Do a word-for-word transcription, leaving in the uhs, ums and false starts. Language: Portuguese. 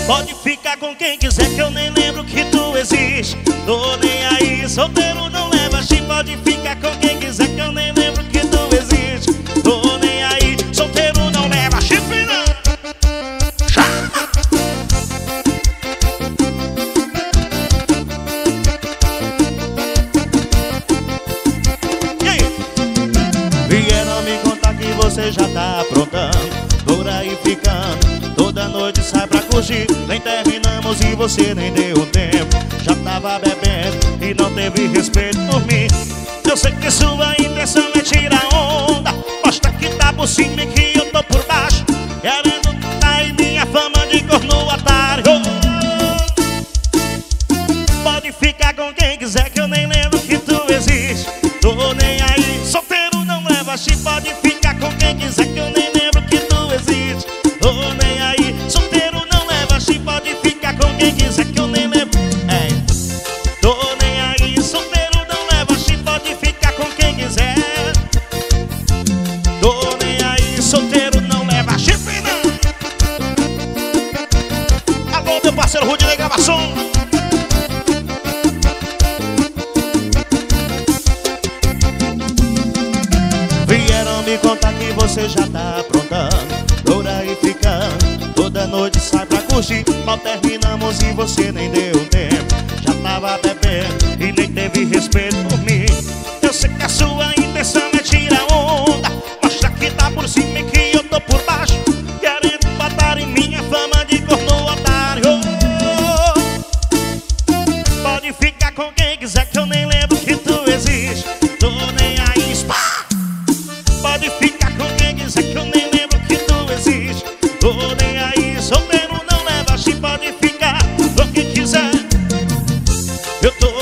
Pode ficar com quem quiser que eu nem lembro que tu existe. Tô nem aí, solteiro não leva chifre. Pode ficar com quem quiser que eu nem lembro que tu existe. Tô nem aí, solteiro não leva chifre não. E aí? Vieram me contar que você já tá aprontando, por aí ficando, toda noite sai pra curtir. Nem terminamos e você nem deu tempo. Já tava bebendo e não teve respeito por mim. Eu sei que sua intenção é tirar onda. Mostra que tá por cima e que eu tô por baixo, querendo cair minha fama de corno otário. Pode ficar com quem quiser que eu nem lembro que tu existe. Tô nem aí, solteiro não leva chifre. Pode ficar com quem quiser que eu nem lembro que tu existe. Tô nem aí, solteiro não leva chifre. Pode ficar com quem quiser que eu nem lembro. É. Tô nem aí, solteiro não leva chifre. Pode ficar com quem quiser. Tô nem aí, solteiro não leva chifre não. Alô, meu parceiro Rudinei Gravação. Vieram me contar que você já tá aprontando, por aí ficando, toda noite sai pra curtir. Mal terminamos e você nem deu tempo. Já tava bebendo e nem teve respeito por mim. Eu sei que a sua intenção é tirar onda. Mostra que tá por cima e que eu tô por baixo, querendo botar em minha fama de corno otário. Pode ficar com quem quiser que eu nem lembro que tu existe. Tô nem aí, spa! Pode ficar com quem quiser que eu nem lembro que tu existe. Tô nem aí, solteiro não leva chifre. Pode ficar com quem quiser. Eu tô